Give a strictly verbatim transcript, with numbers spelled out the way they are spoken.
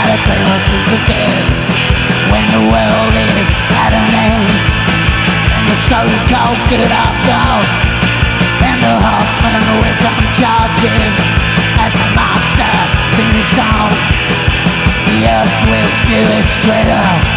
the tables of the dead. When the world is at an end, and the so-called good are gone, and the horsemen will come charging as the master sings his song. The earth will spew its treasure